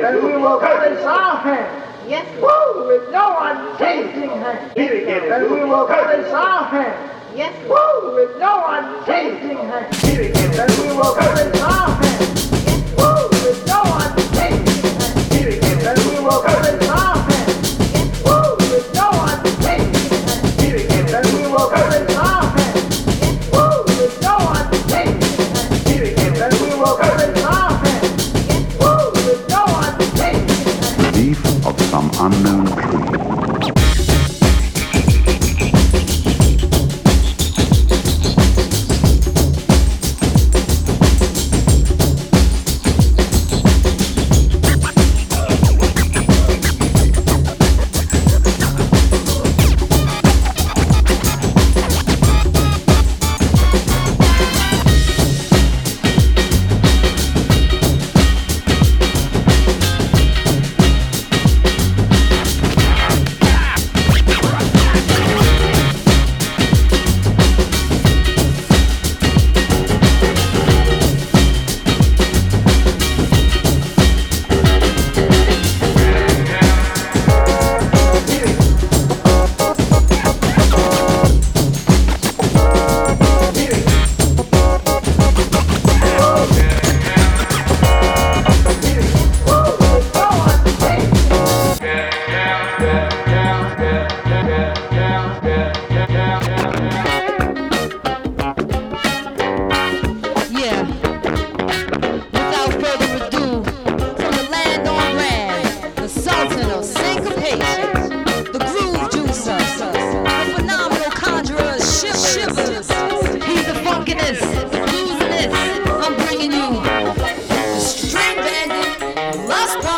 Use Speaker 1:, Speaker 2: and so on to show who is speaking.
Speaker 1: and we will place our hand.
Speaker 2: Yes.
Speaker 1: Woo! With no unchanging hand. And we will place our hand.
Speaker 2: Yes.
Speaker 1: Woo! With no unchanging hand. And we will place our hand. Woo! With no unchanging hand. And we will place our hand. Woo! With no unchanging hand. And we will place our hand. Woo! With no unchanging hand. And we will place our hand. Woo! With no unchanging hand.
Speaker 3: Leaf of some unknown tree.
Speaker 2: I'm bringing you the string bandit, lust